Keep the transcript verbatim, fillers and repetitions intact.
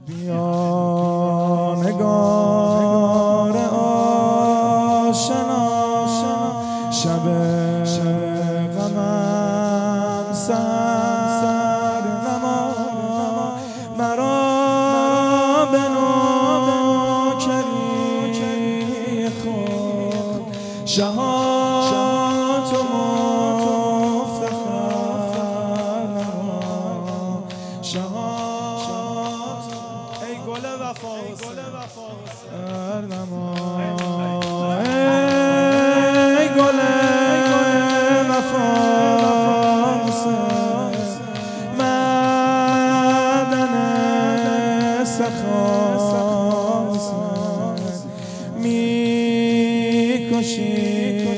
بیا نگار آشنا شب غمم سر نما مرا به نوکری خود شهان تو مفتخر نما شهان ای گل وفا حسین نما ای گل وفا حسین معدن سخا می کشی